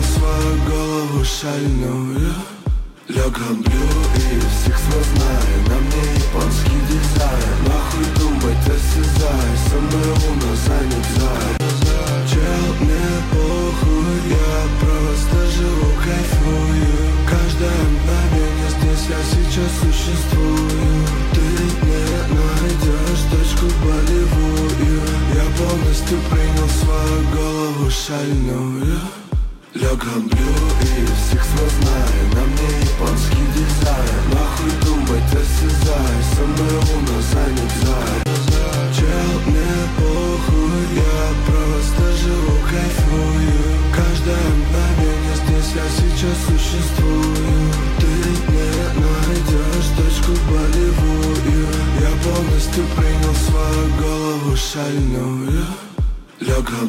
свою голову шальную. Лег роблю и всех знаю, на мне японский дизайн. Нахуй думать, осязай, со мной луна занят зай. Чел, мне похуй, я просто живу, кайфую. Каждое мгновение здесь я сейчас существую. Ты не найдешь точку болевую. Я полностью принял свою голову шальную. Лег роблю и всех знаю, на мне японский дизайн. Нахуй думать, осязай, со мной луна занят зай. Чел, мне похуй, я просто живу, кайфую. Каждое мгновение здесь я сейчас существую. Ты не найдешь точку болевую. Я полностью принял свою голову шальную. Лег